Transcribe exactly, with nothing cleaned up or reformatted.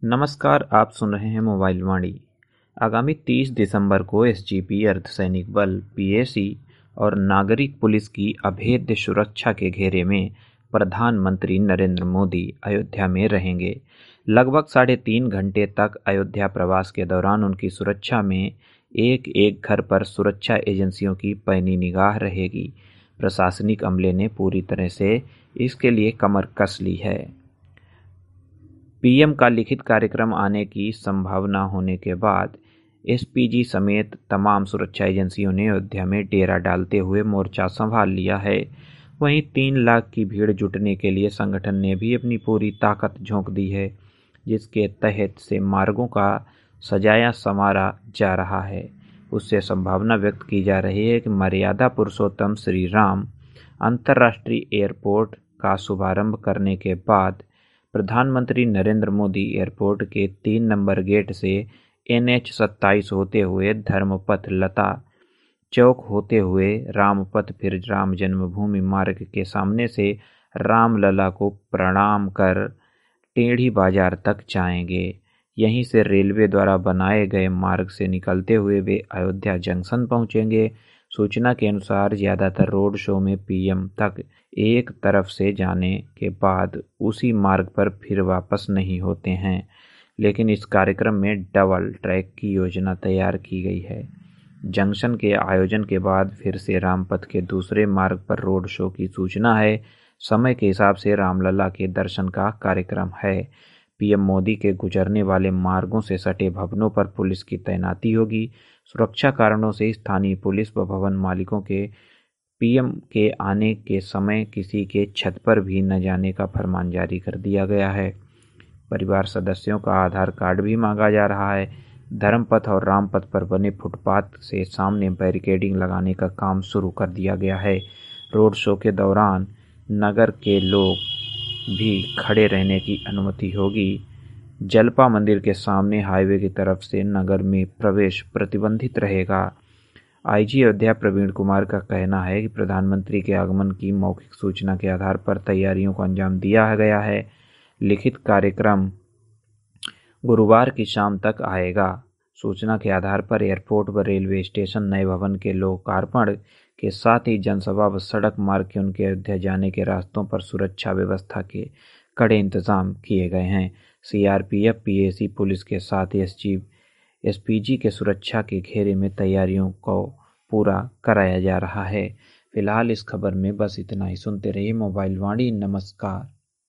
नमस्कार, आप सुन रहे हैं मोबाइल वाणी। आगामी तीस दिसंबर को एसजीपी अर्धसैनिक बल, पीएसी और नागरिक पुलिस की अभेद्य सुरक्षा के घेरे में प्रधानमंत्री नरेंद्र मोदी अयोध्या में रहेंगे। लगभग साढ़े तीन घंटे तक अयोध्या प्रवास के दौरान उनकी सुरक्षा में एक एक घर पर सुरक्षा एजेंसियों की पैनी निगाह रहेगी। प्रशासनिक अमले ने पूरी तरह से इसके लिए कमर कस ली है। पीएम का लिखित कार्यक्रम आने की संभावना होने के बाद एसपीजी समेत तमाम सुरक्षा एजेंसियों ने अयोध्या में डेरा डालते हुए मोर्चा संभाल लिया है। वहीं तीन लाख की भीड़ जुटने के लिए संगठन ने भी अपनी पूरी ताकत झोंक दी है, जिसके तहत से मार्गों का सजाया संवारा जा रहा है। उससे संभावना व्यक्त की जा रही है कि मर्यादा पुरुषोत्तम श्री राम अंतर्राष्ट्रीय एयरपोर्ट का शुभारंभ करने के बाद प्रधानमंत्री नरेंद्र मोदी एयरपोर्ट के तीन नंबर गेट से एन एच सत्ताईस होते हुए धर्मपथ लता चौक होते हुए रामपथ फिर राम जन्मभूमि मार्ग के सामने से रामलला को प्रणाम कर टेढ़ी बाजार तक जाएंगे। यहीं से रेलवे द्वारा बनाए गए मार्ग से निकलते हुए वे अयोध्या जंक्शन पहुंचेंगे। सूचना के अनुसार ज़्यादातर रोड शो में पीएम तक एक तरफ से जाने के बाद उसी मार्ग पर फिर वापस नहीं होते हैं, लेकिन इस कार्यक्रम में डबल ट्रैक की योजना तैयार की गई है। जंक्शन के आयोजन के बाद फिर से रामपथ के दूसरे मार्ग पर रोड शो की सूचना है। समय के हिसाब से रामलला के दर्शन का कार्यक्रम है। पीएम मोदी के गुजरने वाले मार्गों से सटे भवनों पर पुलिस की तैनाती होगी। सुरक्षा कारणों से स्थानीय पुलिस व भवन मालिकों के पीएम के आने के समय किसी के छत पर भी न जाने का फरमान जारी कर दिया गया है। परिवार सदस्यों का आधार कार्ड भी मांगा जा रहा है। धर्मपथ और रामपथ पर बने फुटपाथ से सामने बैरिकेडिंग लगाने का काम शुरू कर दिया गया है। रोड शो के दौरान नगर के लोग भी खड़े रहने की अनुमति होगी। जलपा मंदिर के सामने हाईवे की तरफ से नगर में प्रवेश प्रतिबंधित रहेगा। आईजी अयोध्या प्रवीण कुमार का कहना है कि प्रधानमंत्री के आगमन की मौखिक सूचना के आधार पर तैयारियों को अंजाम दिया गया है। लिखित कार्यक्रम गुरुवार की शाम तक आएगा। सूचना के आधार पर एयरपोर्ट व रेलवे स्टेशन नए भवन के लोकार्पण के साथ ही जनसभा व सड़क मार्ग के उनके अयोध्या जाने के रास्तों पर सुरक्षा व्यवस्था के कड़े इंतजाम किए गए हैं। सीआरपीएफ, पीएसी, पुलिस के साथ एसजी एसपीजी के सुरक्षा के घेरे में तैयारियों को पूरा कराया जा रहा है। फिलहाल इस खबर में बस इतना ही। सुनते रहिए मोबाइल वाणी। नमस्कार।